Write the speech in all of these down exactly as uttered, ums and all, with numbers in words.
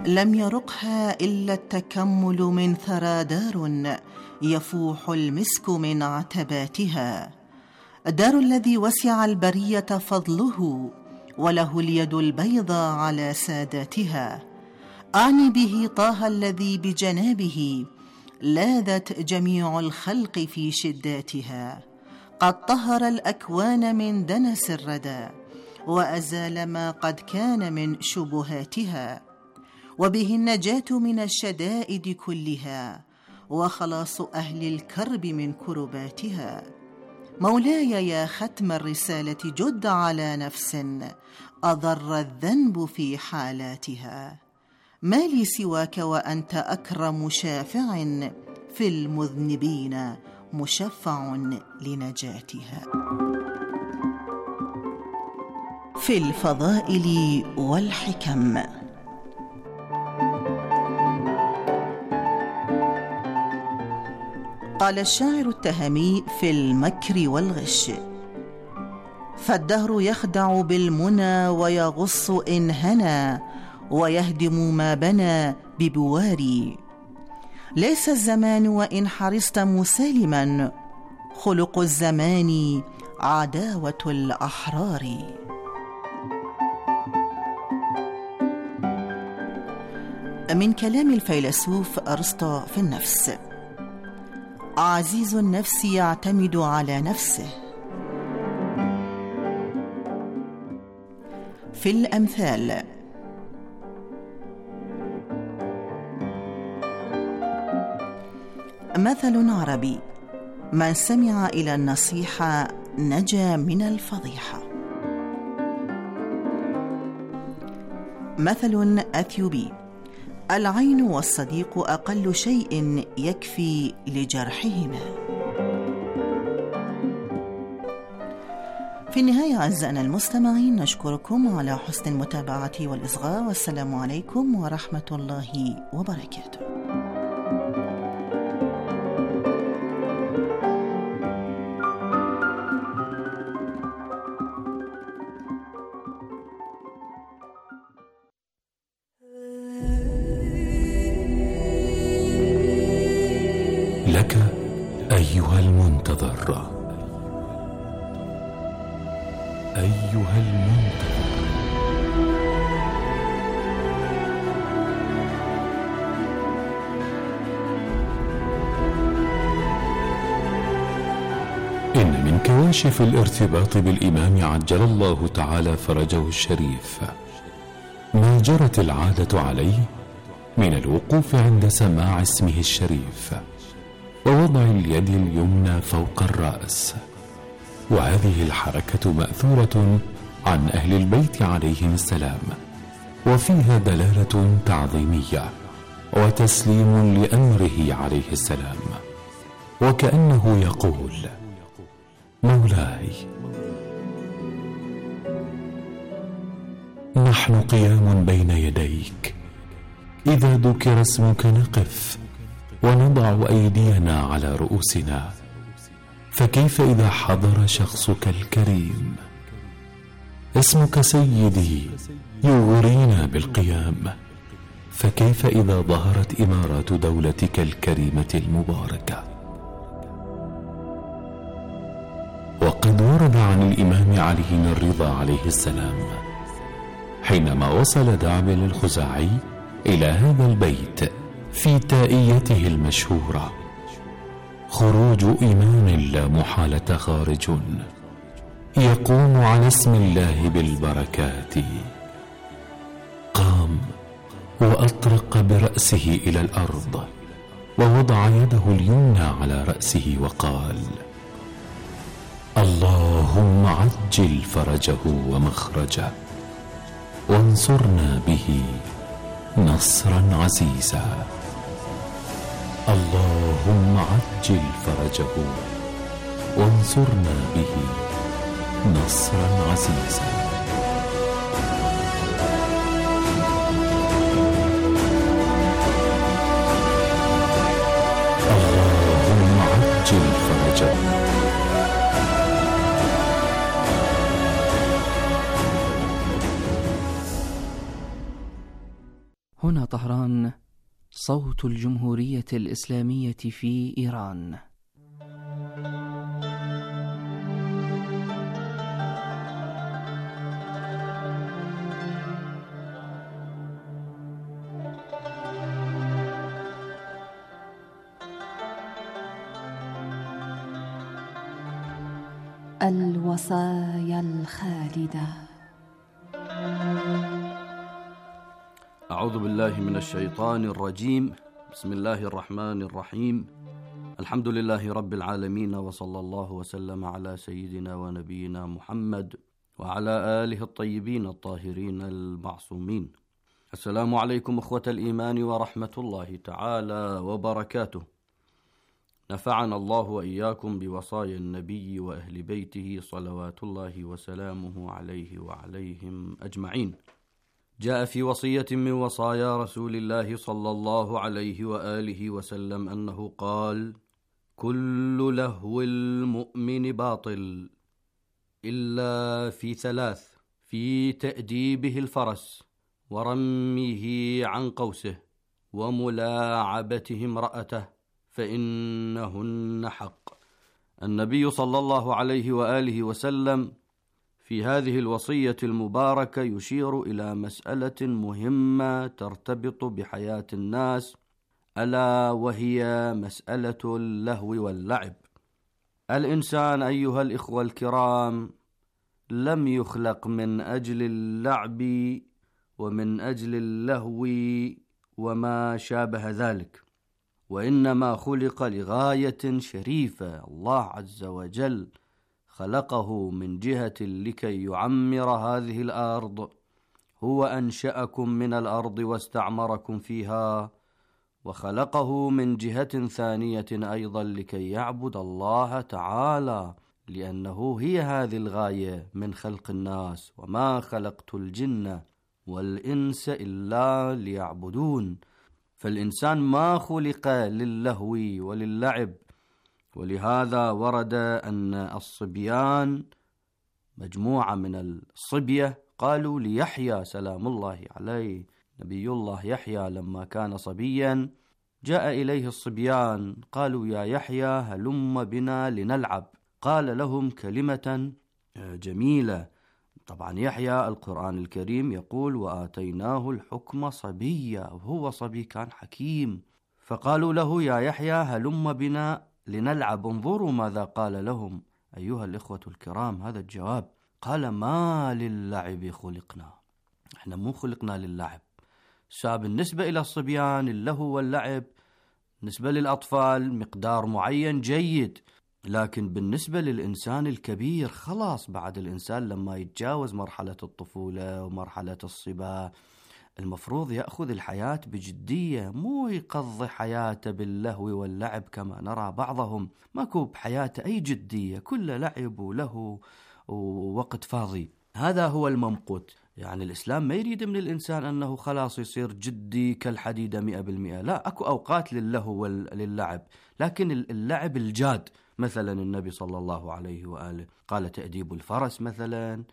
لم يرقها إلا التكمل من ثرى دار يفوح المسك من عتباتها، الدار الذي وسع البرية فضله وله اليد البيضاء على ساداتها. أعني به طه الذي بجنابه لاذت جميع الخلق في شداتها، قد طهر الأكوان من دنس الردى وأزال ما قد كان من شبهاتها، وبه النجاة من الشدائد كلها وخلاص أهل الكرب من كرباتها. مولاي يا ختم الرسالة جد على نفس أضر الذنب في حالاتها، ما لي سواك وأنت أكرم شافع في المذنبين مشفع لنجاتها. في الفضائل والحكم. قال الشاعر التهامي في المكر والغش: فالدهر يخدع بالمنى ويغص إن هنى ويهدم ما بنى ببواري، ليس الزمان وإن حرصت مسالما، خلق الزمان عداوة الأحرار. من كلام الفيلسوف أرسطو في النفس: عزيز النفس يعتمد على نفسه. في الأمثال: مثل عربي: من سمع إلى النصيحة نجا من الفضيحة. مثل أثيوبي: العين والصديق أقل شيء يكفي لجرحهما. في النهاية أعزائنا المستمعين، نشكركم على حسن المتابعة والإصغاء، والسلام عليكم ورحمة الله وبركاته. لك أيها المنتظر، أيها المنتظر، إن من كواشف الارتباط بالإمام عجل الله تعالى فرجه الشريف ما جرت العادة عليه من الوقوف عند سماع اسمه الشريف ووضع اليد اليمنى فوق الرأس، وهذه الحركة مأثورة عن أهل البيت عليهم السلام، وفيها دلالة تعظيمية وتسليم لأمره عليه السلام، وكأنه يقول: مولاي، نحن قيام بين يديك، إذا ذكر اسمك نقف ونضع أيدينا على رؤوسنا، فكيف إذا حضر شخصك الكريم؟ اسمك سيدي يغرينا بالقيام، فكيف إذا ظهرت إمارات دولتك الكريمة المباركة؟ وقد ورد عن الإمام علي الرضا عليه السلام حينما وصل دعبل الخزاعي إلى هذا البيت في تائيته المشهورة: خروج إمام لا محالة خارج، يقوم على اسم الله بالبركات. قام وأطرق برأسه إلى الأرض ووضع يده اليمنى على رأسه وقال: اللهم عجل فرجه ومخرجه، وانصرنا به نصرا عزيزا. اللهم عجل فرجه وانصرنا به نصرا عزيزا. اللهم عجل فرجه. هنا طهران، صوت الجمهورية الإسلامية في إيران. الوصايا الخالدة. أعوذ بالله من الشيطان الرجيم. بسم الله الرحمن الرحيم. الحمد لله رب العالمين، وصلى الله وسلم على سيدنا ونبينا محمد وعلى آله الطيبين الطاهرين المعصومين. السلام عليكم أخوة الإيمان ورحمة الله تعالى وبركاته. نفعنا الله وإياكم بوصايا النبي وأهل بيته صلوات الله وسلامه عليه وعليهم أجمعين. جاء في وصية من وصايا رسول الله صلى الله عليه وآله وسلم أنه قال: كل لهو المؤمن باطل إلا في ثلاث: في تأديبه الفرس، ورميه عن قوسه، وملاعبته امرأته، فإنهن حق. النبي صلى الله عليه وآله وسلم في هذه الوصية المباركة يشير إلى مسألة مهمة ترتبط بحياة الناس، ألا وهي مسألة اللهو واللعب. الإنسان أيها الإخوة الكرام لم يخلق من أجل اللعب ومن أجل اللهو وما شابه ذلك، وإنما خلق لغاية شريفة. الله عز وجل خلقه من جهة لكي يعمر هذه الأرض. هو أنشأكم من الأرض واستعمركم فيها، وخلقه من جهة ثانية أيضا لكي يعبد الله تعالى، لأنه هي هذه الغاية من خلق الناس: وما خلقت الجن والإنس إلا ليعبدون. فالإنسان ما خلق للهو وللعب، ولهذا ورد أن الصبيان، مجموعة من الصبية، قالوا ليحيى سلام الله عليه، نبي الله يحيى لما كان صبيا جاء إليه الصبيان قالوا: يا يحيى هلم بنا لنلعب. قال لهم كلمة جميلة. طبعا يحيى القرآن الكريم يقول: وآتيناه الحكم صبيا، وهو صبي كان حكيم. فقالوا له: يا يحيى هلم بنا لنلعب. انظروا ماذا قال لهم أيها الإخوة الكرام، هذا الجواب. قال: ما للعب خلقنا، احنا مو خلقنا للعب. بالنسبة إلى الصبيان اللهو واللعب بالنسبة للأطفال مقدار معين جيد، لكن بالنسبة للإنسان الكبير خلاص، بعد الإنسان لما يتجاوز مرحلة الطفولة ومرحلة الصبا المفروض يأخذ الحياة بجدية، مو يقضي حياته باللهو واللعب كما نرى بعضهم. ماكو بحياته أي جدية، كله لعب وله ووقت فاضي. هذا هو الممقوت. يعني الإسلام ما يريد من الإنسان أنه خلاص يصير جدي كالحديدة مئة بالمئة، لا، أكو أوقات للهو وللعب، لكن اللعب الجاد. مثلا النبي صلى الله عليه وآله قال: تأديب الفرس مثلا،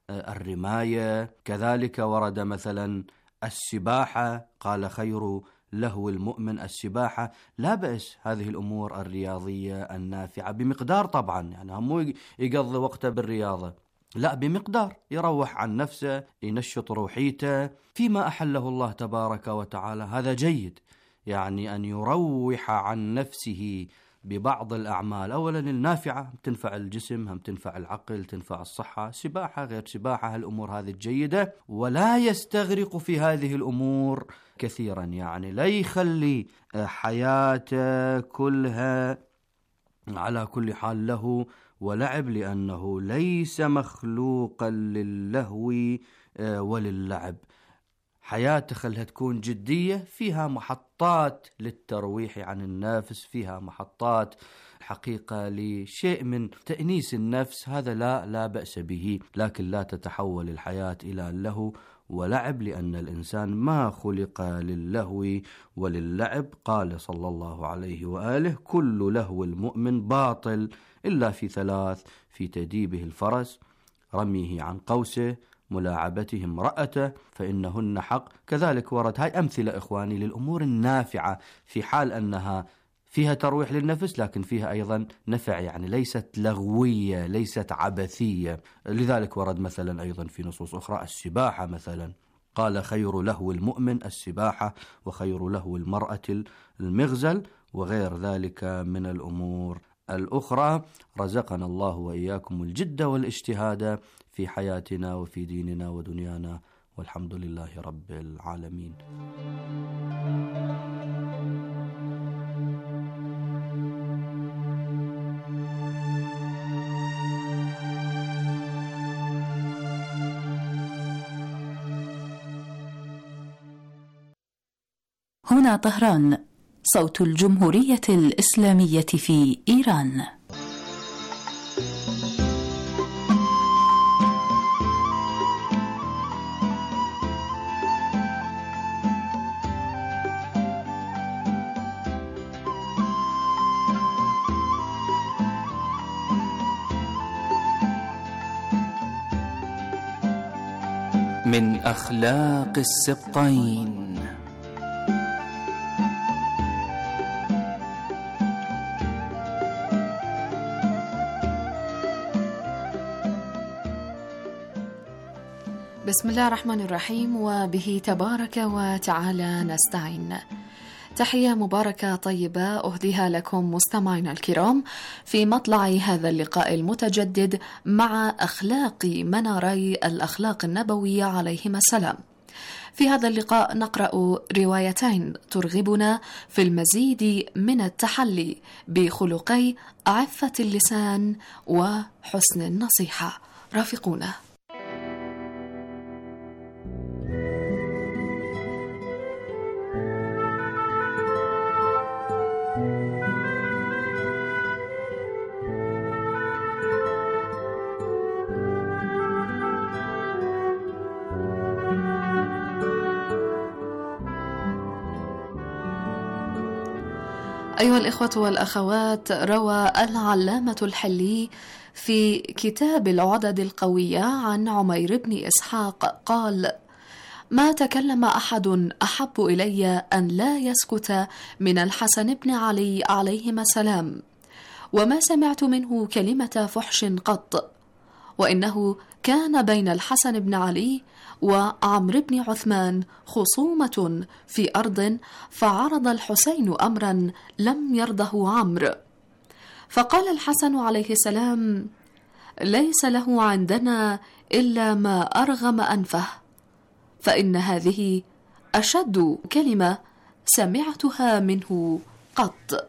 الرماية، كذلك ورد مثلا السباحة، قال: خير لهو المؤمن السباحة. لا بأس هذه الأمور الرياضية النافعة بمقدار، طبعا يعني هم يقضي وقته بالرياضة، لا، بمقدار، يروح عن نفسه، ينشط روحيته فيما أحله الله تبارك وتعالى، هذا جيد. يعني أن يروح عن نفسه ببعض الأعمال، أولا النافعة، تنفع الجسم، هم تنفع العقل، تنفع الصحة. سباحة غير سباحة، الأمور هذه الجيدة، ولا يستغرق في هذه الأمور كثيرا. يعني لا يخلي حياته كلها على كل حال له ولعب، لأنه ليس مخلوقا للهو وللعب. حياته خلها تكون جدية، فيها محطات للترويح عن النفس، فيها محطات حقيقة لشيء من تأنيس النفس، هذا لا لا بأس به، لكن لا تتحول الحياة إلى اللهو ولعب، لأن الإنسان ما خلق للهو وللعب. قال صلى الله عليه وآله: كل لهو المؤمن باطل إلا في ثلاث: في تديبه الفرس، رميه عن قوسه، ملاعبته امرأته فإنهن حق. كذلك ورد هاي أمثلة إخواني للأمور النافعة في حال أنها فيها ترويح للنفس لكن فيها أيضا نفع، يعني ليست لغوية ليست عبثية. لذلك ورد مثلا أيضا في نصوص أخرى السباحة مثلا، قال خير لهو المؤمن السباحة وخير لهو المرأة المغزل، وغير ذلك من الأمور الأخرى. رزقنا الله وإياكم الجد والاجتهاد في حياتنا وفي ديننا ودنيانا، والحمد لله رب العالمين. هنا طهران، صوت الجمهورية الإسلامية في إيران. من أخلاق السبطين. بسم الله الرحمن الرحيم، وبه تبارك وتعالى نستعين. تحية مباركة طيبة أهديها لكم مستمعينا الكرام في مطلع هذا اللقاء المتجدد مع أخلاق مناري الأخلاق النبوية عليهما السلام. في هذا اللقاء نقرأ روايتين ترغبنا في المزيد من التحلي بخلقي عفة اللسان وحسن النصيحة. رافقونا. أيها الإخوة والأخوات، روى العلامة الحلي في كتاب العدد القوية عن عمير بن إسحاق قال: ما تكلم أحد أحب إلي أن لا يسكت من الحسن بن علي عليهما السلام، وما سمعت منه كلمة فحش قط، وإنه كان بين الحسن بن علي وعمرو بن عثمان خصومة في أرض، فعرض الحسين أمرا لم يرضه عمرو، فقال الحسن عليه السلام: ليس له عندنا إلا ما أرغم أنفه، فإن هذه أشد كلمة سمعتها منه قط.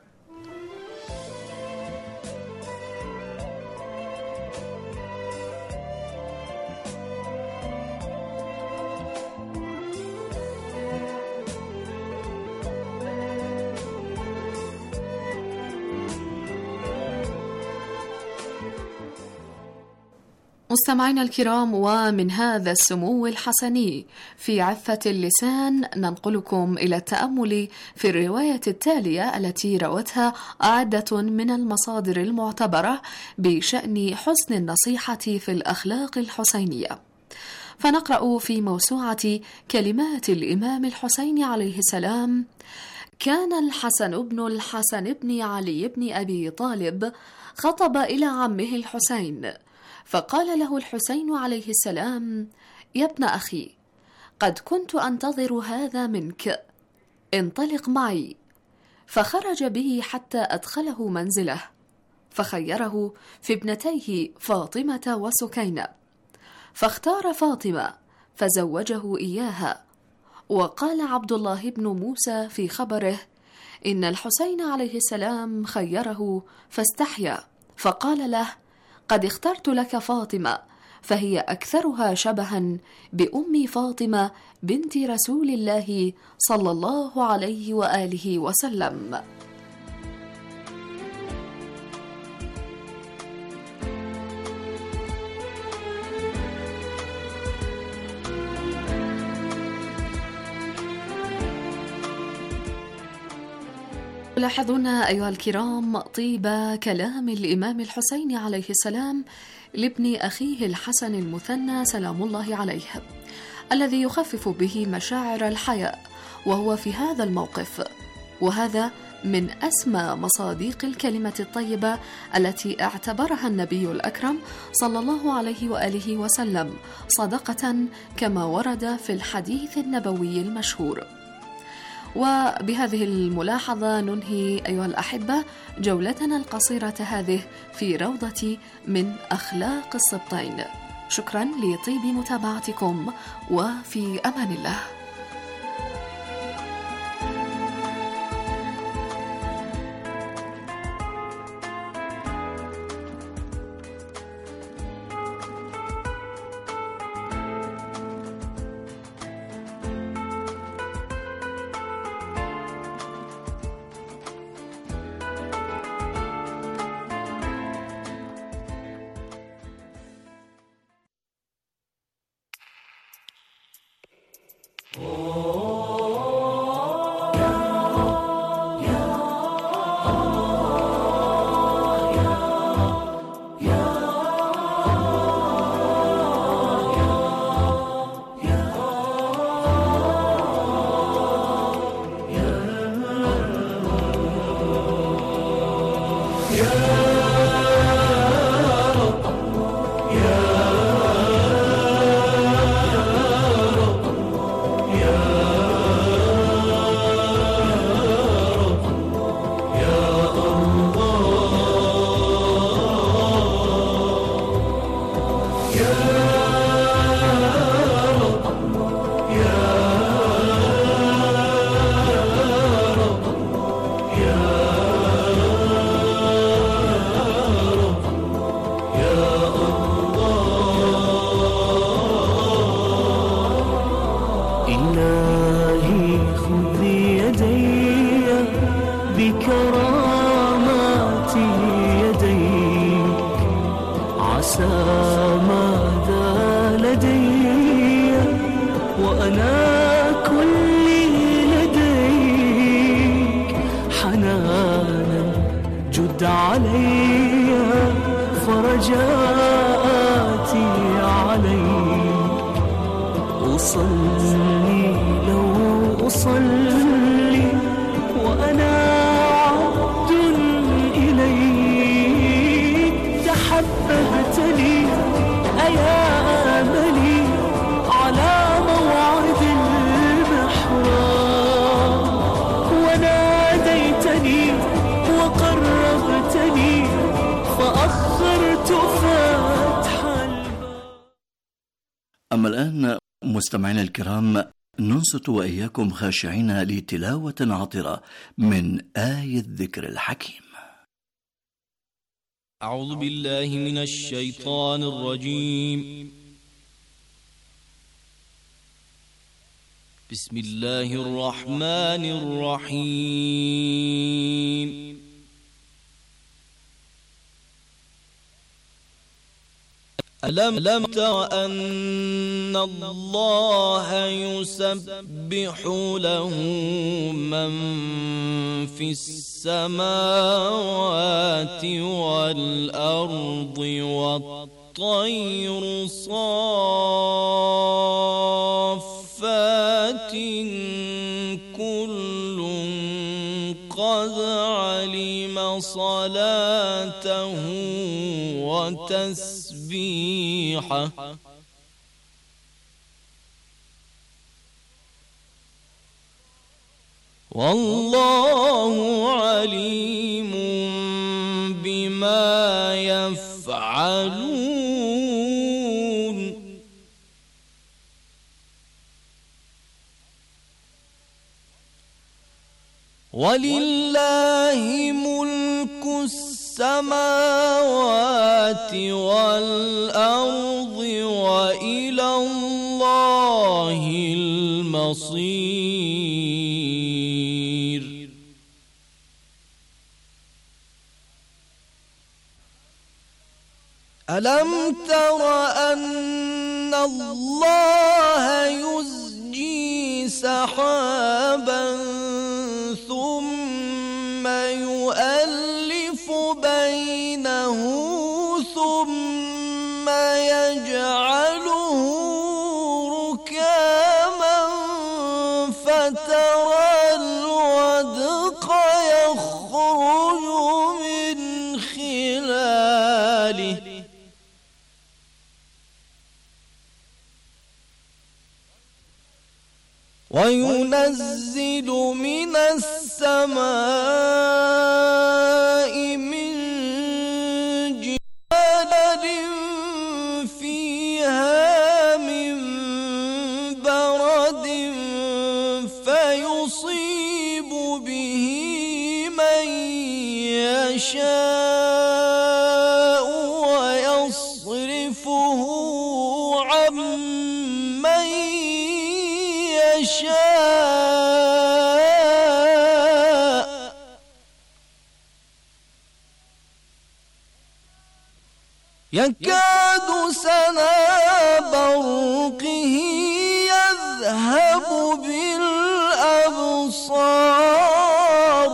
مستمعينا الكرام، ومن هذا السمو الحسني في عفة اللسان ننقلكم إلى التأمل في الرواية التالية التي روتها عدة من المصادر المعتبرة بشأن حسن النصيحة في الأخلاق الحسينية. فنقرأ في موسوعة كلمات الإمام الحسين عليه السلام: كان الحسن بن الحسن بن علي بن أبي طالب خطب إلى عمه الحسين، فقال له الحسين عليه السلام: يا ابن أخي، قد كنت أنتظر هذا منك، انطلق معي. فخرج به حتى أدخله منزله، فخيره في ابنتيه فاطمة وسكينة، فاختار فاطمة فزوجه إياها. وقال عبد الله بن موسى في خبره: إن الحسين عليه السلام خيره فاستحيا، فقال له: قد اخترت لك فاطمة، فهي أكثرها شبها بأم فاطمة بنت رسول الله صلى الله عليه وآله وسلم. لاحظونا أيها الكرام طيب كلام الإمام الحسين عليه السلام لابن أخيه الحسن المثنى سلام الله عليه، الذي يخفف به مشاعر الحياء وهو في هذا الموقف. وهذا من أسمى مصادق الكلمة الطيبة التي اعتبرها النبي الأكرم صلى الله عليه وآله وسلم صدقة، كما ورد في الحديث النبوي المشهور. وبهذه الملاحظة ننهي أيها الأحبة جولتنا القصيرة هذه في روضة من أخلاق السبطين. شكرا لطيب متابعتكم، وفي أمان الله. أما الآن مستمعينا الكرام، ننصت وإياكم خاشعين لتلاوة عطرة من آية الذكر الحكيم. أعوذ بالله من الشيطان الرجيم. بسم الله الرحمن الرحيم. ألم تر أن الله يسبح له من في السماوات والأرض والطير صافات كل قد علم صلاته وتسبيحه والله عليم بما يفعلون. ولله ملك السماوات والأرض وإلى الله المصير. ألم تر أن الله يزجي سحابا ثم يؤلف بينه ثم فترى الودق يخرج من خلاله وينزل من السماء من جبال فيها من برد فيصيب به من يشاء ويصرفه عن من يشاء يكاد سنا برقه يذهب بالأبصار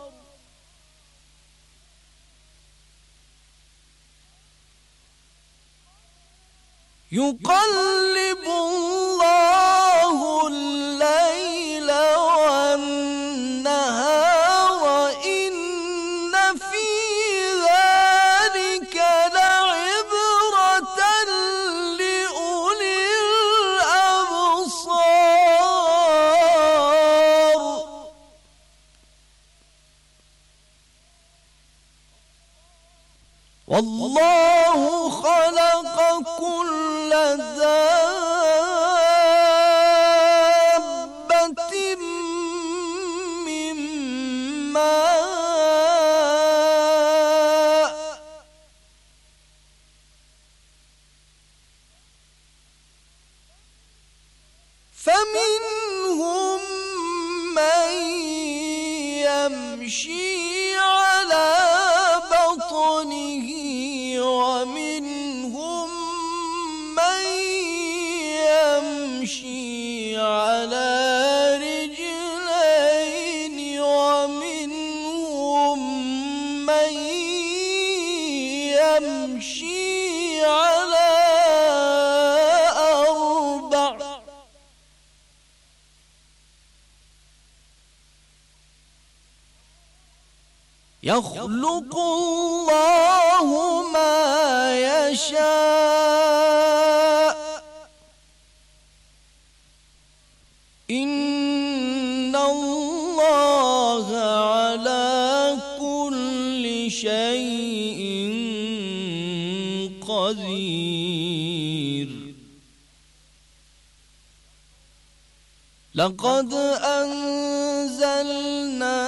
يقلب الله الليل والنهار إن في ذلك لعبرة لأولي الأبصار والله خلق كل دابة من ماء فمنهم من يمشي على بطنه ومنهم من يمشي على رجلين ومنهم من يمشي على أربع يخلق الله ما يشاء إن الله على كل شيء قدير لقد أنزلنا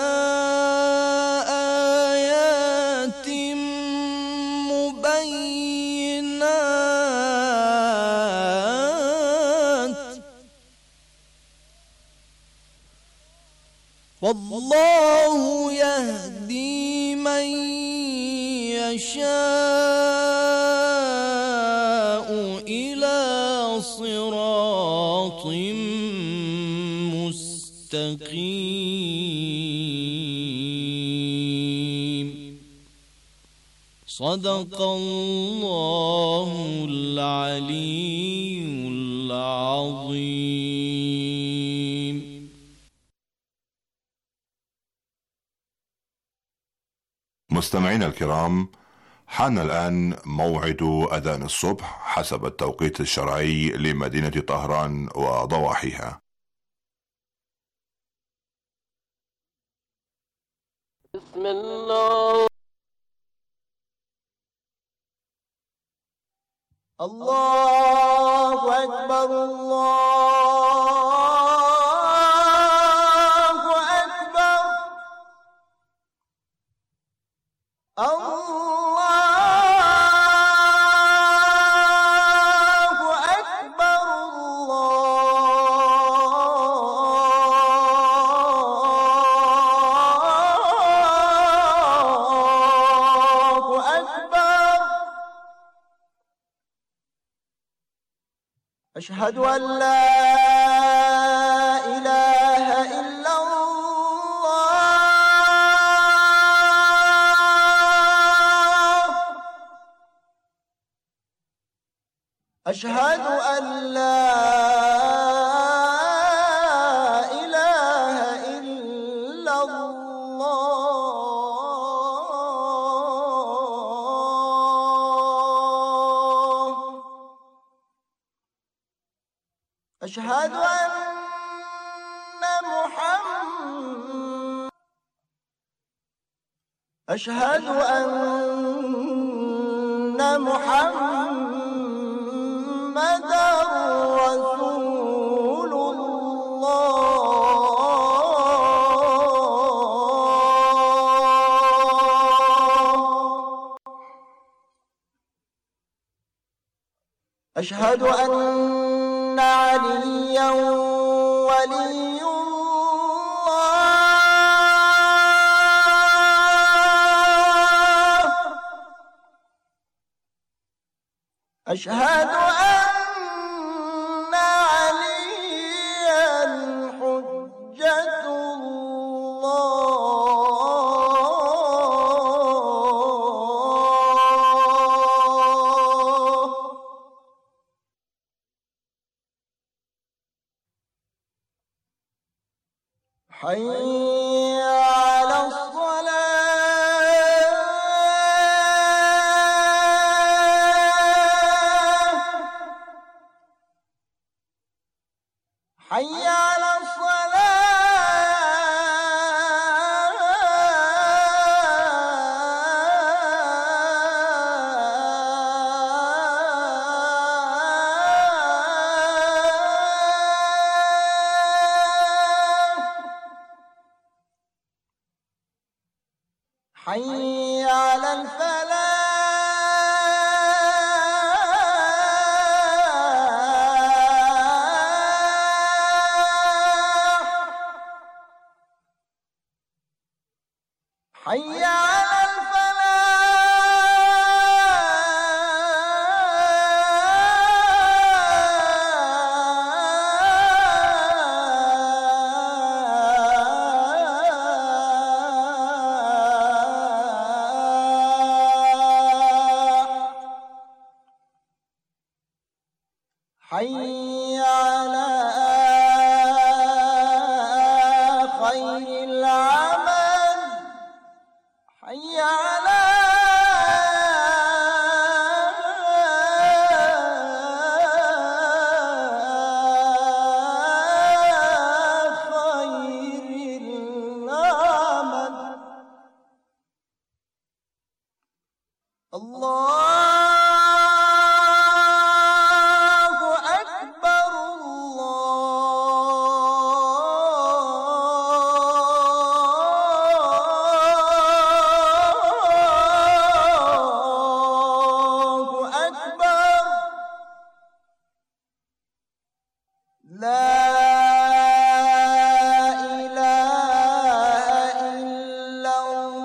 آيات مبينات والله يهدي من يشاء إلى صراط مستقيم صدق الله العلي العظيم. مستمعينا الكرام، حان الآن موعد أذان الصبح حسب التوقيت الشرعي لمدينة طهران وضواحيها. بسم الله. الله أكبر الله أكبر الله أكبر الله أكبر. أشهد أن لا إله إلا الله. أشهد أن لا إله أشهد أن محمدًا رسول الله. أشهد أن عليًّا ولي أشهد أن عليا حجة الله. حي على الصلاة. حي على الصلاة. حي على الفلاح. حي على الفلاح. حي على خير العمل. حي على خير العمل. الله أكبر. الله أكبر. لا إله إلا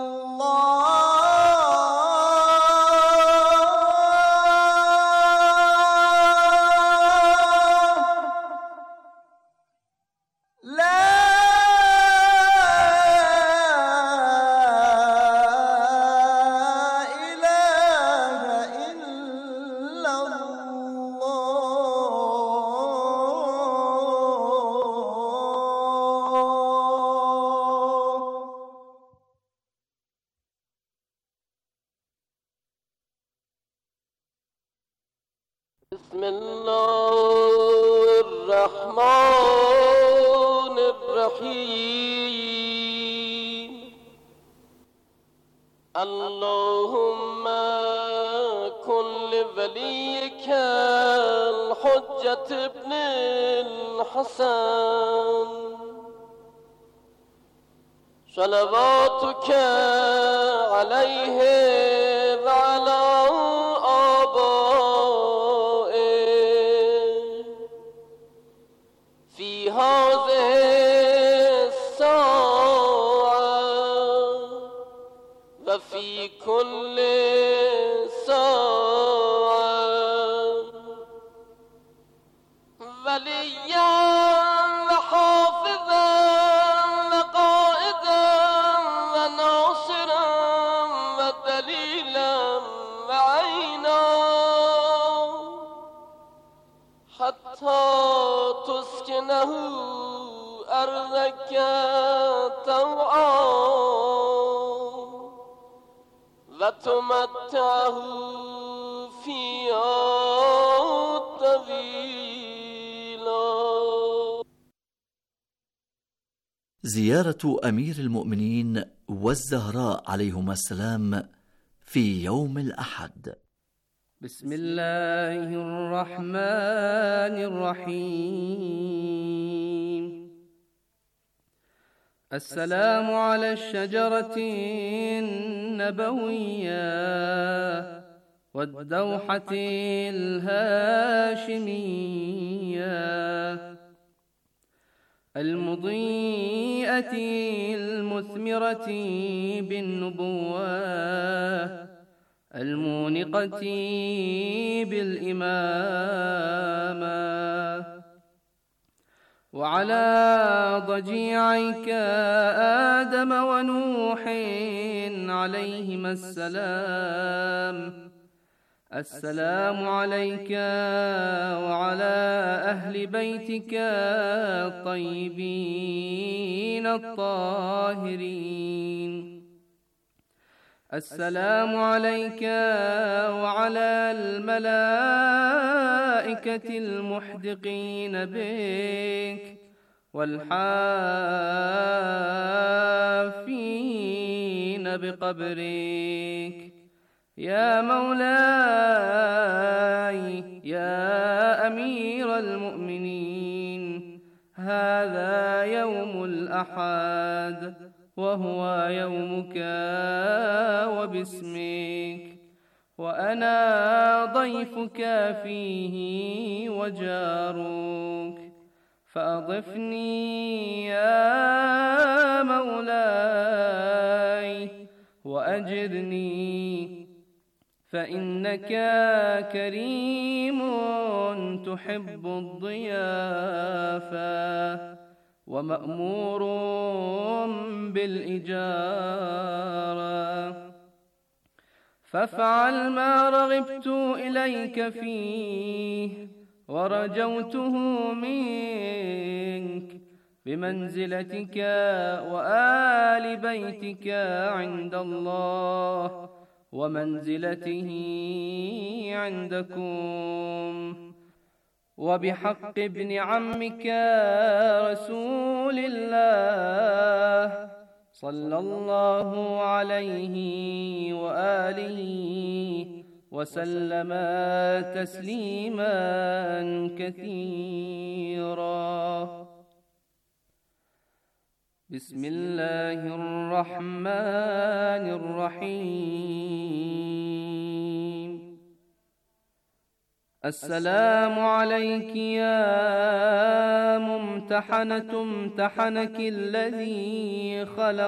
الله. لا إله إلا الله. بسم الله الرحمن الرحيم. اللهم كن لوليك الحجة ابن الحسن صلواتك عليه وعلى آبائه في هذه الساعة وفي كل ساعة وليا وحافظا وقائدا وناصرا ودليلا وعينا حتى تسكنه أرضك طوعا وتمتعه فيها طويلا. زيارة أمير المؤمنين والزهراء عليهما السلام في يوم الأحد. بسم الله الرحمن الرحيم. السلام على الشجرة النبوية والدوحة الهاشمية المضيئة المثمرة بالنبوة المونقة بالإمامة، وعلى ضجيعيك آدم ونوح عليهما السلام. السلام عليك وعلى أهل بيتك الطيبين الطاهرين. السلام عليك وعلى الملائكة المحدقين بك والحافين بقبرك. يا مولاي يا أمير المؤمنين، هذا يوم الأحد وهو يومك وباسمك، وأنا ضيفك فيه وجارك، فأضفني يا مولاي وأجرني، فإنك كريم تحب الضيافة ومأمور بالإجارة، فافعل ما رغبت إليك فيه ورجوته منك بمنزلتك وآل بيتك عند الله ومنزلته عندكم، وبحق ابن عمك رسول الله صلى الله عليه وآله وسلم تسليما كثيرا. بسم الله الرحمن الرحيم. السلام عليك يا ممتحنة امتحنك الذي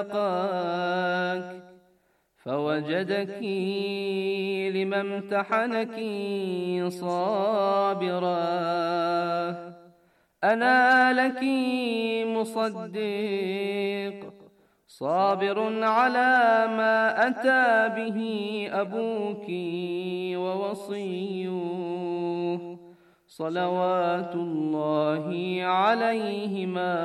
خلقك فوجدك لما امتحنك صابرا. أنا لك مصدق صابر على ما أتى به أبوك ووصيه صلوات الله عليهما.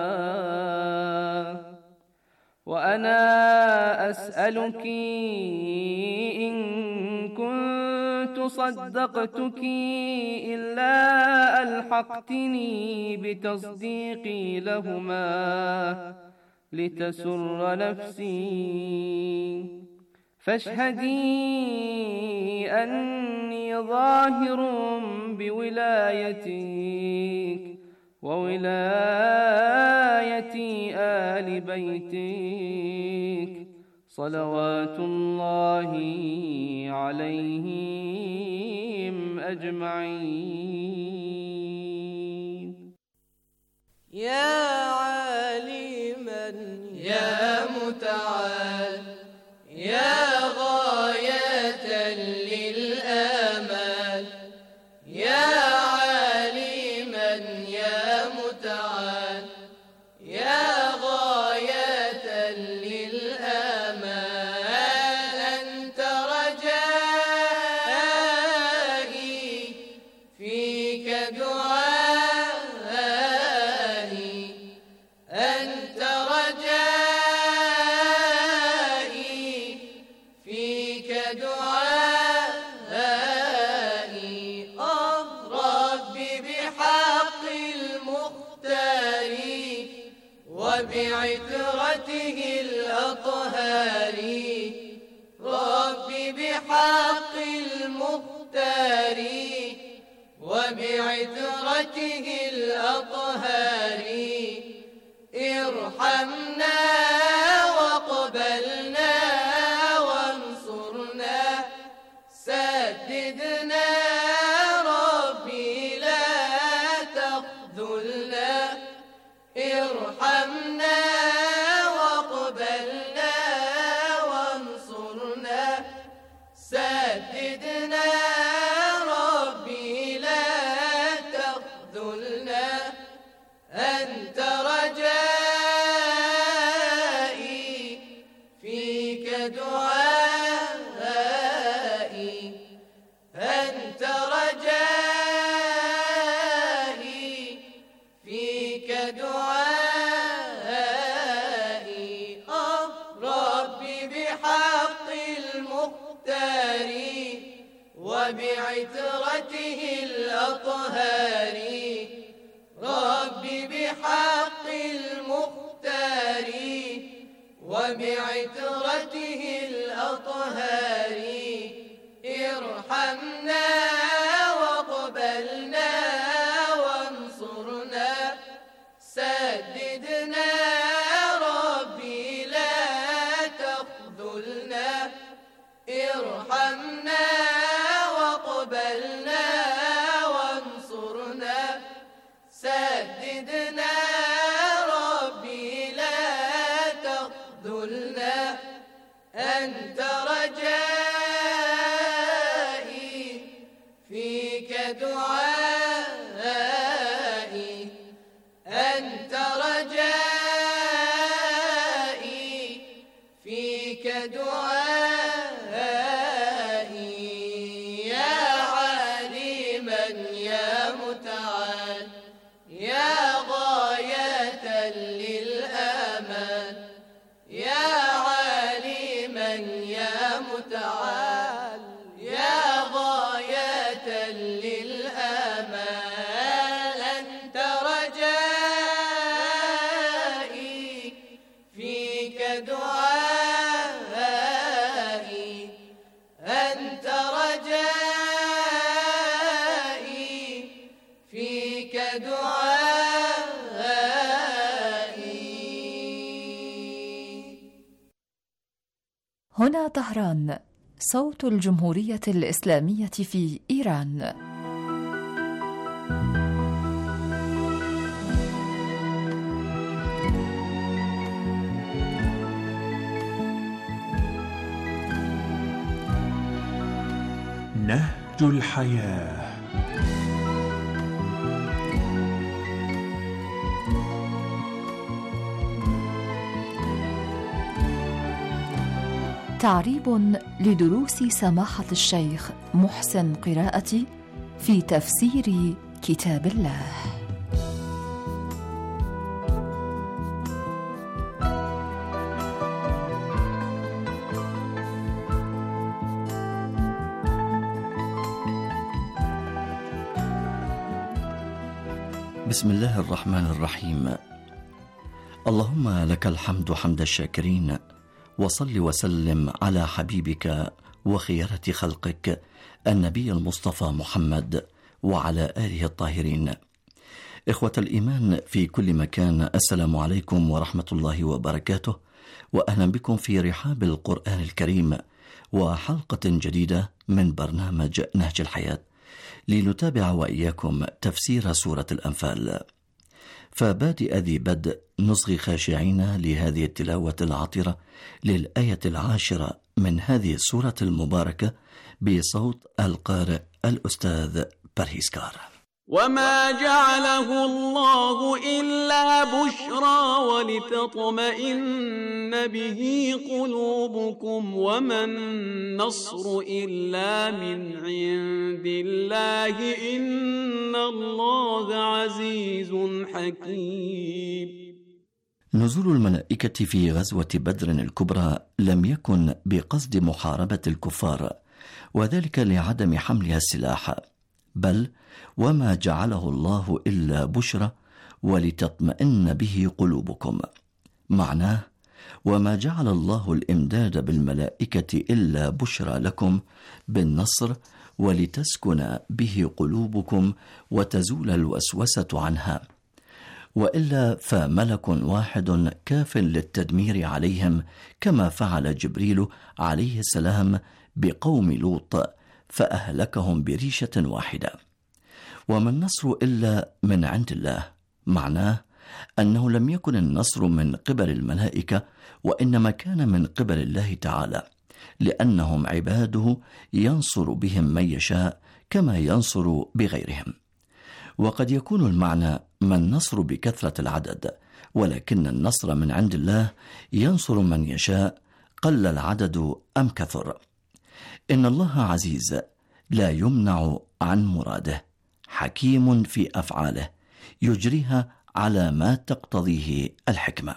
وأنا أسألك إن كنت صدقتك إلا ألحقتني بتصديقي لهما لتسر نفسي، فاشهدي أني ظاهر بولايتك وولاية آل بيتك صلوات الله عليهم أجمعين. يا عالما يا متعال يا غاية للآمال، يا عالما يا متعال يا غاية للآمال، أنت رجائي فيك دعائي، أنت وبعترته الأطهار رب بحق المختار وبعترته الأطهار ارحمنا واقبلنا وانصرنا سددنا ربي لا تخذلنا ارحمنا واقبلنا وانصرنا سددنا ربي لا تخذلنا أنت رجائي فيك دعائي أنت رجائي فيك دعائي آه ربي بحق المختار وبعترته الأطهار ربي بحق المختار وبعترته الأطهار ارحمنا واقبلنا وانصرنا سددنا ربي لا تخذلنا ارحمنا واقبلنا وانصرنا سددنا ربي لا تخذلنا أنت رجائي فيك دعائي أنت رجائي فيك دعائي يا عالما يا متعال يا غاية للآمال يا عالما يا متعال يا غاية للآمال أنت رجائي فيك دعائي أنت رجائي فيك دعائي. هنا طهران، صوت الجمهورية الإسلامية في إيران. نهج الحياة. تعريب لدروس سماحة الشيخ محسن قراءتي في تفسير كتاب الله. بسم الله الرحمن الرحيم. اللهم لك الحمد حمد الشاكرين، وصل وسلم على حبيبك وخيرة خلقك النبي المصطفى محمد وعلى آله الطاهرين. إخوة الإيمان في كل مكان، السلام عليكم ورحمة الله وبركاته، وأهلا بكم في رحاب القرآن الكريم وحلقة جديدة من برنامج نهج الحياة، لنتابع وإياكم تفسير سورة الأنفال. فبادئ ذي بدء نصغي خاشعين لهذه التلاوة العطرة للآية العاشرة من هذه السورة المباركة بصوت القارئ الأستاذ برهيسكار. وما جعله الله إلا بشرى ولتطمئن به قلوبكم وما النصر إلا من عند الله إن الله عزيز حكيم. نزول الملائكة في غزوة بدر الكبرى لم يكن بقصد محاربة الكفار، وذلك لعدم حملها السلاح، بل وما جعله الله إلا بشرى ولتطمئن به قلوبكم. معناه: وما جعل الله الإمداد بالملائكة إلا بشرى لكم بالنصر ولتسكن به قلوبكم وتزول الوسوسة عنها، وإلا فملك واحد كاف للتدمير عليهم، كما فعل جبريل عليه السلام بقوم لوط فأهلكهم بريشة واحدة. وما النصر إلا من عند الله، معناه أنه لم يكن النصر من قبل الملائكة، وإنما كان من قبل الله تعالى، لأنهم عباده ينصر بهم من يشاء كما ينصر بغيرهم. وقد يكون المعنى ما النصر بكثرة العدد، ولكن النصر من عند الله ينصر من يشاء قل العدد أم كثر. إن الله عزيز لا يمنع عن مراده، حكيم في أفعاله يجريها على ما تقتضيه الحكمة.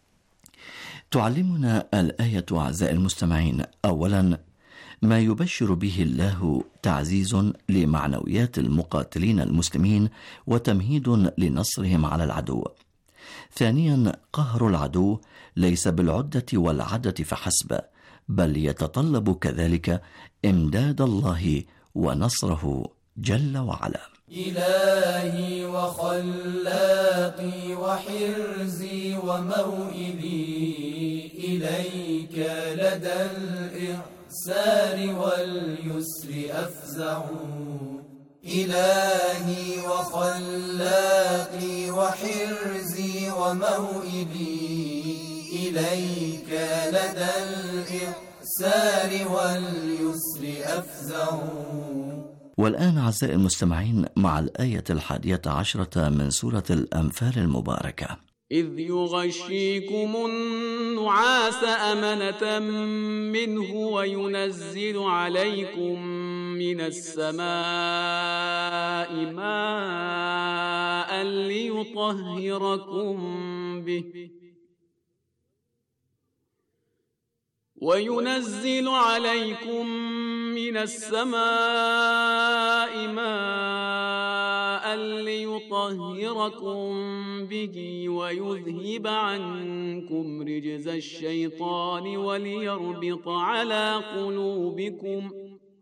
تعلمنا الآية أعزائي المستمعين أولا ما يبشر به الله تعزيز لمعنويات المقاتلين المسلمين وتمهيد لنصرهم على العدو. ثانيا قهر العدو ليس بالعدة والعدد فحسب، بل يتطلب كذلك إمداد الله ونصره جل وعلا. إلهي وخلاقي وحرزي وموئلي إليك لدى الإعسار واليسر أفزع. إلهي وخلاقي وحرزي وموئلي إليك لدى الإعسار واليسر أفزع. والآن أعزائي المستمعين مع الآية الحادية عشرة من سورة الأنفال المباركة. إذ يغشيكم النعاس أمنة منه وينزل عليكم من السماء ماء ليطهركم به وينزل عليكم من السماء ماء ليطهركم به ويذهب عنكم رجز الشيطان وليربط على قلوبكم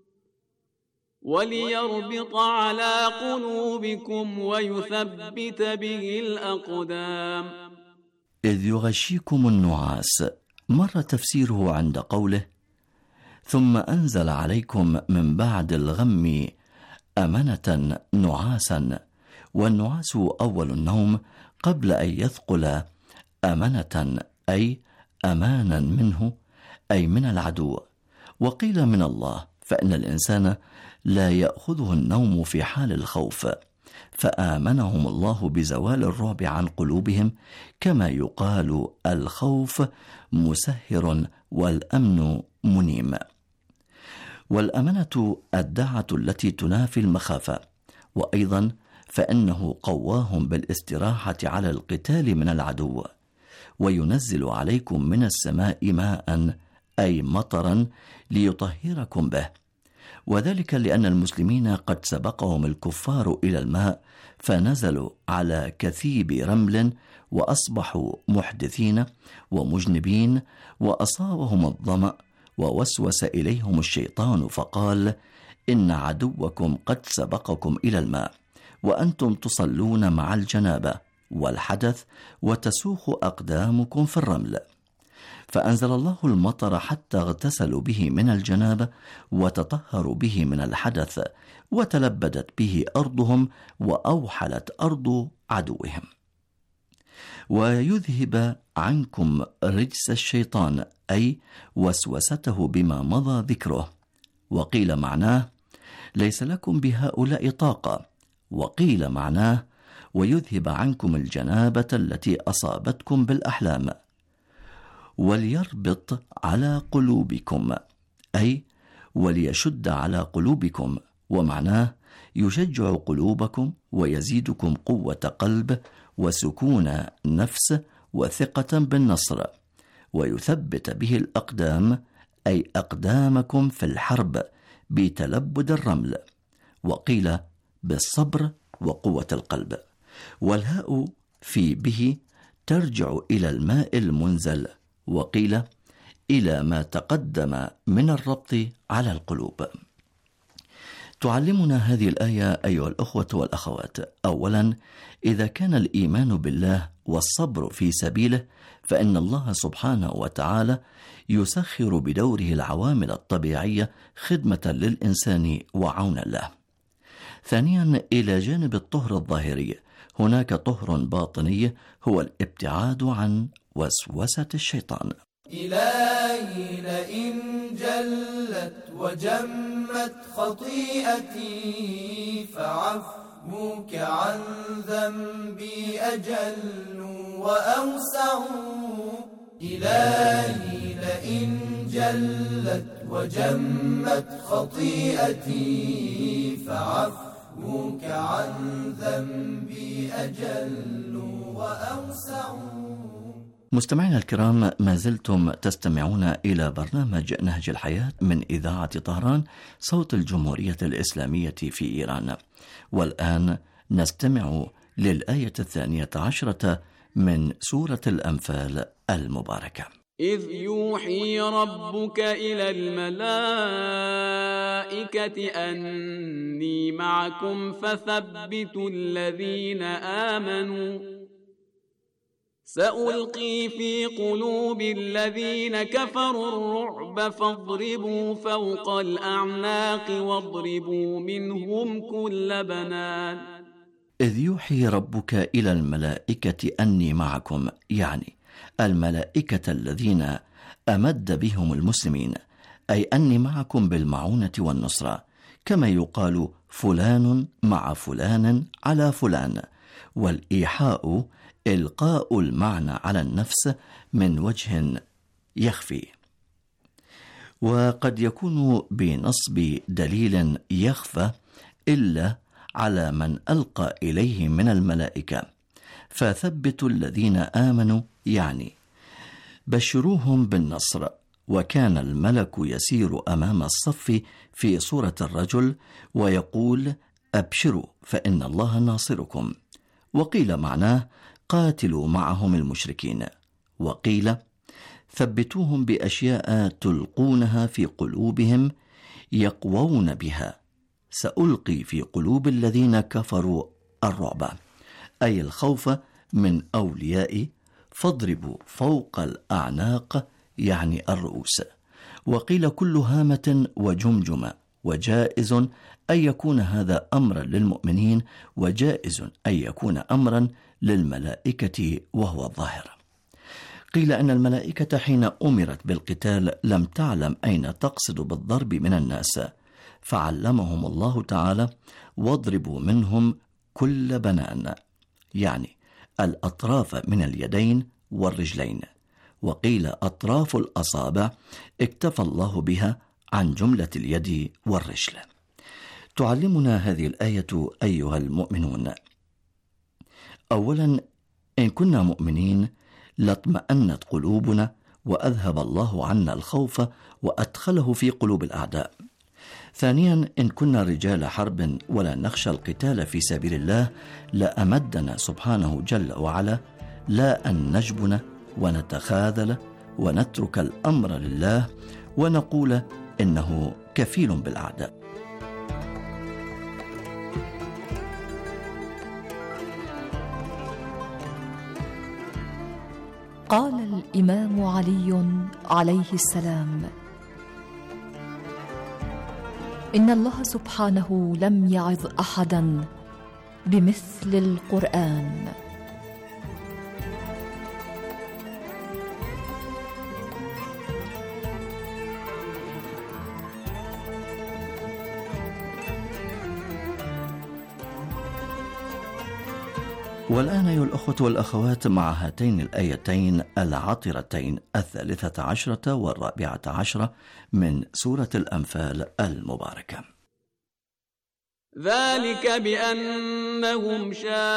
وليربط على قلوبكم ويثبت به الأقدام. إذ يغشيكم النعاس مر تفسيره عند قوله ثم أنزل عليكم من بعد الغم أمنة نعاسا، والنعاس أول النوم قبل أن يثقل أمنة أي أمانا منه أي من العدو، وقيل من الله، فإن الإنسان لا يأخذه النوم في حال الخوف، فآمنهم الله بزوال الرعب عن قلوبهم، كما يقال الخوف مسهر والأمن منيم. والأمنة الداعة التي تنافي المخافة، وأيضا فإنه قواهم بالاستراحة على القتال من العدو. وينزل عليكم من السماء ماء أي مطرا ليطهركم به، وذلك لأن المسلمين قد سبقهم الكفار إلى الماء فنزلوا على كثيب رمل وأصبحوا محدثين ومجنبين، وأصابهم الظمأ ووسوس إليهم الشيطان فقال إن عدوكم قد سبقكم إلى الماء وأنتم تصلون مع الجنابة والحدث وتسوخ أقدامكم في الرمل، فأنزل الله المطر حتى اغتسلوا به من الجنابة وتطهروا به من الحدث، وتلبدت به أرضهم وأوحلت أرض عدوهم. ويذهب عنكم رجس الشيطان أي وسوسته بما مضى ذكره، وقيل معناه ليس لكم بهؤلاء طاقة، وقيل معناه ويذهب عنكم الجنابة التي أصابتكم بالأحلام. وليربط على قلوبكم أي وليشد على قلوبكم، ومعناه يشجع قلوبكم ويزيدكم قوة قلب وسكون نفس وثقة بالنصر، ويثبت به الأقدام أي أقدامكم في الحرب بتلبد الرمل، وقيل بالصبر وقوة القلب. والهاء في به ترجع إلى الماء المنزل، وقيل إلى ما تقدم من الربط على القلوب. تعلمنا هذه الآية أيها الأخوة والأخوات، أولا إذا كان الإيمان بالله والصبر في سبيله فإن الله سبحانه وتعالى يسخر بدوره العوامل الطبيعية خدمة للإنسان وعونا له. ثانيا إلى جانب الطهر الظاهري هناك طهر باطني هو الابتعاد عن وسوسة الشيطان. إلهي لئن جلت وجمت خطيئتي فعفوك عن ذنبي أجل وأوسع. إلهي لئن جلت وجمت خطيئتي فعفوك عن ذنبي أجل وأوسع. مستمعينا الكرام، ما زلتم تستمعون إلى برنامج نهج الحياة من إذاعة طهران صوت الجمهورية الإسلامية في إيران، والآن نستمع للآية الثانية عشرة من سورة الأنفال المباركة. إذ يوحي ربك إلى الملائكة أني معكم فثبتوا الذين آمنوا سألقي في قلوب الذين كفروا الرعب فاضربوا فوق الأعناق واضربوا منهم كل بنان. إذ يوحي ربك إلى الملائكة أني معكم، يعني الملائكة الذين أمد بهم المسلمين، أي أني معكم بالمعونة والنصرة، كما يقال فلان مع فلان على فلان، والإيحاء إلقاء المعنى على النفس من وجه يخفي، وقد يكون بنصب دليل يخفى إلا على من ألقى إليه من الملائكة. فثبتوا الذين آمنوا يعني بشروهم بالنصر. وكان الملك يسير أمام الصف في صورة الرجل ويقول أبشروا فإن الله ناصركم، وقيل معناه قاتلوا معهم المشركين، وقيل ثبتوهم بأشياء تلقونها في قلوبهم يقوون بها. سألقي في قلوب الذين كفروا الرعب، أي الخوف من أوليائي، فاضربوا فوق الأعناق يعني الرؤوس. وقيل كل هامة وجمجمة، وجائز أن يكون هذا أمرا للمؤمنين، وجائز أن يكون أمرا للملائكة وهو الظاهر. قيل أن الملائكة حين أمرت بالقتال لم تعلم أين تقصد بالضرب من الناس، فعلمهم الله تعالى واضربوا منهم كل بنان، يعني الأطراف من اليدين والرجلين. وقيل أطراف الأصابع اكتفى الله بها عن جملة اليد والرجل. تعلمنا هذه الآية أيها المؤمنون، أولا إن كنا مؤمنين لاطمأنت قلوبنا وأذهب الله عنا الخوف وأدخله في قلوب الأعداء. ثانيا إن كنا رجال حرب ولا نخشى القتال في سبيل الله لأمدنا سبحانه جل وعلا لا أن نجبن ونتخاذل ونترك الأمر لله ونقول إنه كفيل بالأعداء. قال الإمام علي عليه السلام: إن الله سبحانه لم يعظ أحدا بمثل القرآن. والآن أيها الأخوة والأخوات مع هاتين الآيتين العطرتين الثالثة عشرة والرابعة عشرة من سورة الأنفال المباركة. ذلك بأنهم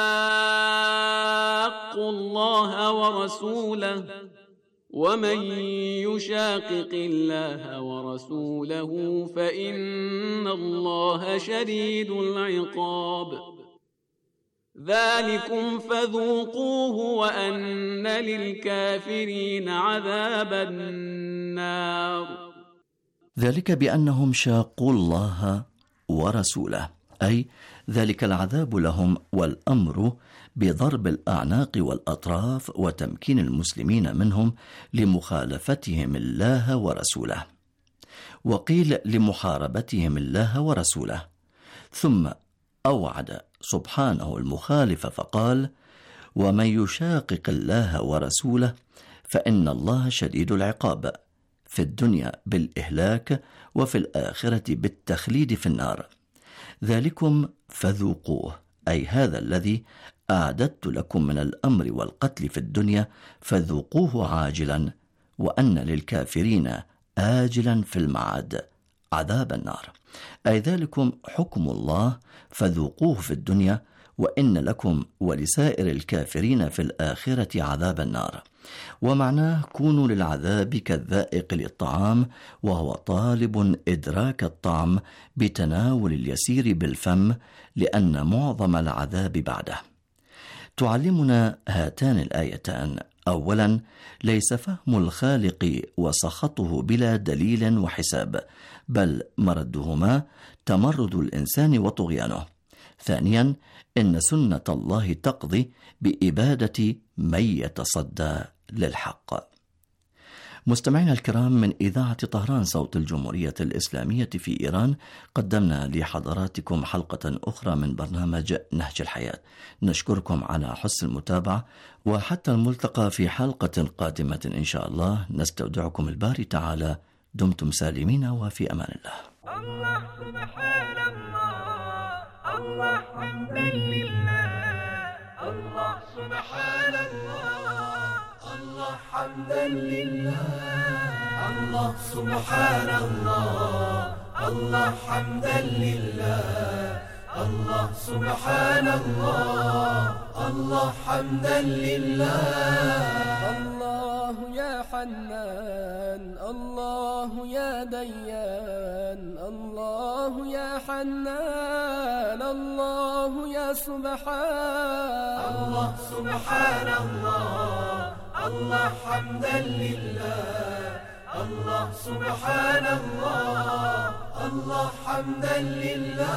شاقوا الله ورسوله ومن يشاقق الله ورسوله فإن الله شديد العقاب. ذلكم فذوقوه وأن للكافرين عذاب النار. ذلك بأنهم شاقوا الله ورسوله، أي ذلك العذاب لهم والأمر بضرب الأعناق والأطراف وتمكين المسلمين منهم لمخالفتهم الله ورسوله، وقيل لمحاربتهم الله ورسوله. ثم أوعد سبحانه المخالف فقال: ومن يشاقق الله ورسوله فإن الله شديد العقاب، في الدنيا بالإهلاك وفي الآخرة بالتخليد في النار. ذلكم فذوقوه، أي هذا الذي أعددت لكم من الأمر والقتل في الدنيا فذوقوه عاجلا، وأن للكافرين آجلا في المعاد عذاب النار، أي ذلكم حكم الله فذوقوه في الدنيا، وإن لكم ولسائر الكافرين في الآخرة عذاب النار. ومعناه كونوا للعذاب كالذائق للطعام وهو طالب إدراك الطعم بتناول اليسير بالفم، لأن معظم العذاب بعده. تعلمنا هاتان الآيتان: أولا، ليس فهم الخالق وسخطه بلا دليل وحساب، بل مردهما تمرد الإنسان وطغيانه. ثانيا، إن سنة الله تقضي بإبادة من يتصدى للحق. مستمعينا الكرام، من إذاعة طهران صوت الجمهورية الإسلامية في إيران، قدمنا لحضراتكم حلقة أخرى من برنامج نهج الحياة. نشكركم على حسن المتابعة، وحتى الملتقى في حلقة قادمة إن شاء الله. نستودعكم الباري تعالى. دمتم سالمين وفي أمان الله. الله سبحان الله، الله حمدا لله، الله سبحان الله، الله حمدا لله، الله سبحان الله، الله حمدا لله، الله سبحان الله، الله حمدا لله. الله يا حنان، الله يا ديان، الله يا حنان، الله يا سبحان، الله سبحان الله، الله حمدا لله، الله سبحان الله، الله حمدا لله.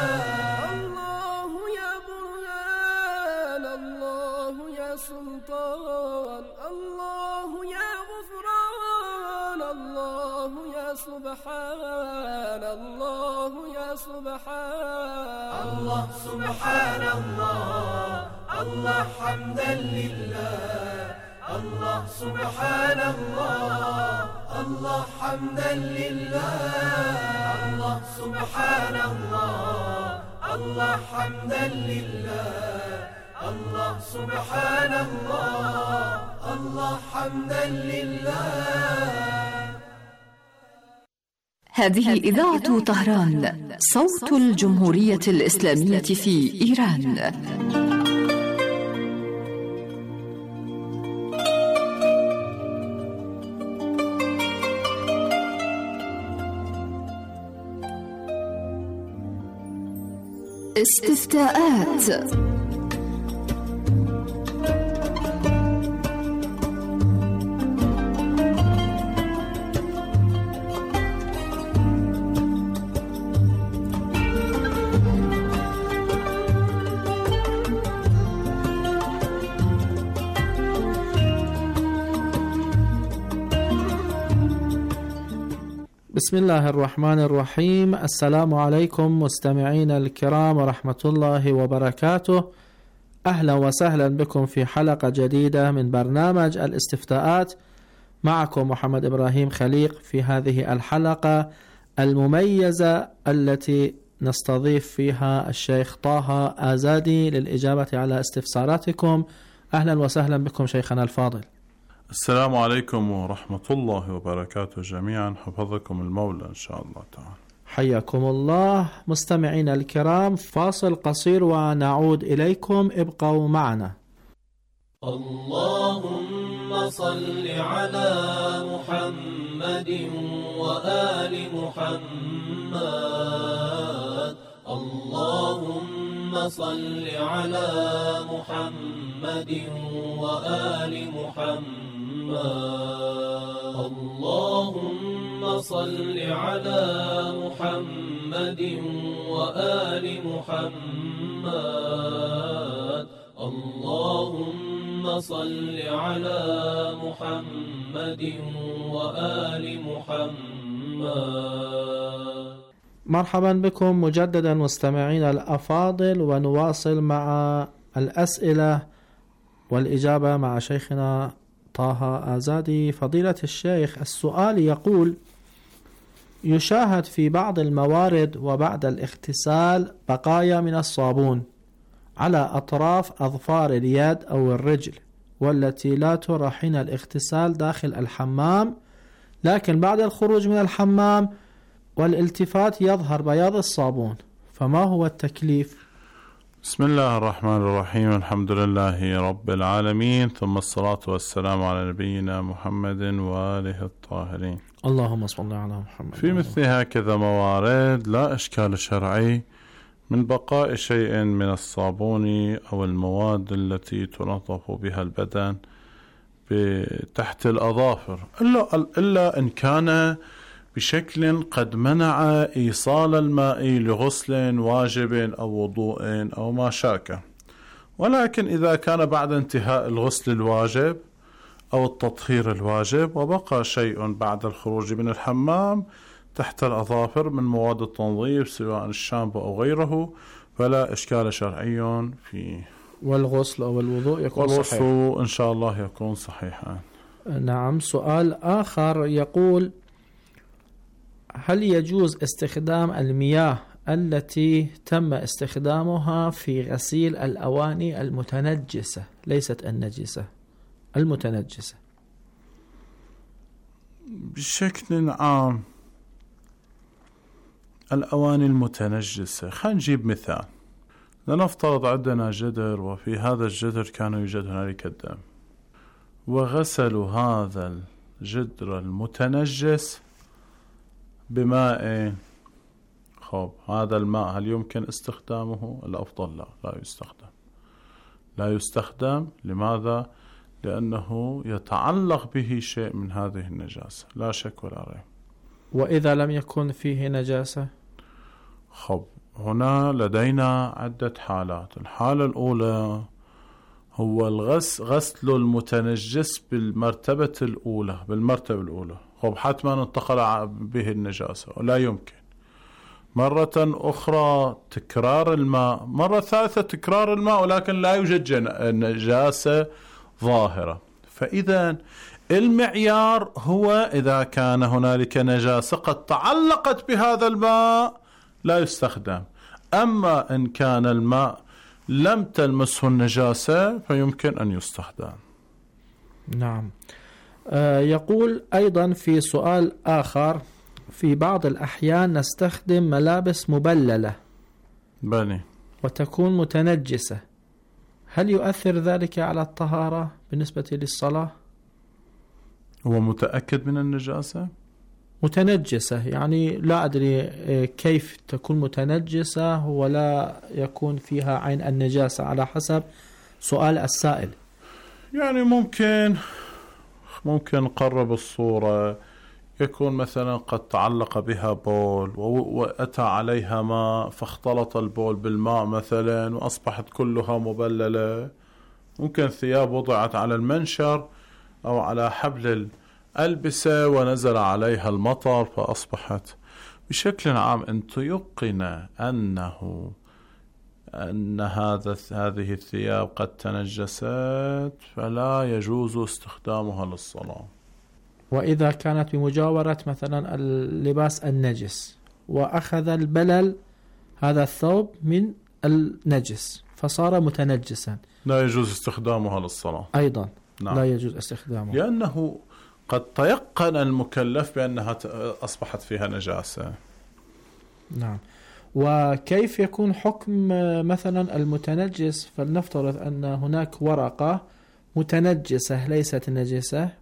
الله يا برهان، الله يا سلطان، الله يا غفران، الله يا سبحان، الله يا سبحان، الله سبحان الله، الله حمدا لله، الله سبحان الله، الله حمدا لله، الله سبحان الله، الله حمدا لله، الله سبحان الله، الله حمدا لله. هذه إذاعة طهران صوت الجمهورية الإسلامية في إيران. استفتاءات. بسم الله الرحمن الرحيم. السلام عليكم مستمعين الكرام ورحمة الله وبركاته. أهلا وسهلا بكم في حلقة جديدة من برنامج الاستفتاءات. معكم محمد إبراهيم خليق في هذه الحلقة المميزة التي نستضيف فيها الشيخ طه آزادي للإجابة على استفساراتكم. أهلا وسهلا بكم شيخنا الفاضل. السلام عليكم ورحمة الله وبركاته جميعا، حفظكم المولى إن شاء الله تعالى. حياكم الله. مستمعينا الكرام، فاصل قصير ونعود إليكم، ابقوا معنا. اللهم صل على محمد وآل محمد. اللهم صل على محمد وآل محمد اللهم صل على محمد وآل محمد اللهم صل على محمد وآل محمد. مرحبا بكم مجددا مستمعينا الأفاضل، ونواصل مع الأسئلة والإجابة مع شيخنا طه آزادي. فضيلة الشيخ، السؤال يقول: يشاهد في بعض الموارد وبعد الاغتسال بقايا من الصابون على أطراف أظفار اليد أو الرجل، والتي لا ترى حين الاغتسال داخل الحمام، لكن بعد الخروج من الحمام والالتفات يظهر بياض الصابون، فما هو التكليف؟ بسم الله الرحمن الرحيم، الحمد لله رب العالمين، ثم الصلاة والسلام على نبينا محمد وآله الطاهرين. اللهم صل على محمد. في مثل هكذا موارد لا إشكال شرعي من بقاء شيء من الصابون أو المواد التي تنظف بها البدن تحت الأظافر، إلا, إلا إن كان بشكل قد منع إيصال الماء لغسل واجب أو وضوء أو ما شاكه. ولكن إذا كان بعد انتهاء الغسل الواجب أو التطهير الواجب وبقى شيء بعد الخروج من الحمام تحت الأظافر من مواد التنظيف سواء الشامبو أو غيره، فلا إشكال شرعي فيه. والغسل أو الوضوء يكون والغسل صحيح؟ إن شاء الله يكون صحيحا. نعم. سؤال آخر يقول: هل يجوز استخدام المياه التي تم استخدامها في غسيل الأواني المتنجسة، ليست النجسة، المتنجسة؟ بشكل عام الأواني المتنجسة، خلينا نجيب مثال. لنفترض عندنا جدر، وفي هذا الجدر كان يوجد هنالك الدم، وغسلوا هذا الجدر المتنجس بماء. خب هذا الماء هل يمكن استخدامه؟ الأفضل لا، لا يستخدم. لا يستخدم. لماذا؟ لأنه يتعلق به شيء من هذه النجاسة، لا شك ولا ريب. وإذا لم يكن فيه نجاسة؟ خب هنا لدينا عدة حالات. الحالة الأولى هو الغسل غسل المتنجس بالمرتبة الأولى بالمرتبة الأولى خب حتما انتقل به النجاسة، ولا يمكن. مرة أخرى تكرار الماء، مرة ثالثة تكرار الماء، ولكن لا يوجد نجاسة ظاهرة. فإذا المعيار هو إذا كان هنالك نجاسة قد تعلقت بهذا الماء لا يستخدم. أما إن كان الماء لم تلمسه النجاسة فيمكن أن يستخدم. نعم. آه يقول أيضا في سؤال آخر: في بعض الأحيان نستخدم ملابس مبللة بني وتكون متنجسة، هل يؤثر ذلك على الطهارة بالنسبة للصلاة؟ هو متأكد من النجاسة؟ متنجسة، يعني لا أدري كيف تكون متنجسة ولا يكون فيها عين النجاسة، على حسب سؤال السائل. يعني ممكن ممكن نقرب الصورة، يكون مثلا قد تعلق بها بول وأتى عليها ماء فاختلط البول بالماء مثلا وأصبحت كلها مبللة. ممكن ثياب وضعت على المنشر أو على حبل الألبسة ونزل عليها المطر فأصبحت. بشكل عام أن تيقن أنه أن هذا هذه الثياب قد تنجست فلا يجوز استخدامها للصلاة. وإذا كانت بمجاورة مثلا اللباس النجس وأخذ البلل هذا الثوب من النجس فصار متنجسا، لا يجوز استخدامها للصلاة أيضا. نعم. لا يجوز استخدامها لأنه قد تيقن المكلف بأنها أصبحت فيها نجاسة. نعم. وكيف يكون حكم مثلا المتنجس؟ فلنفترض أن هناك ورقة متنجسة ليست نجسة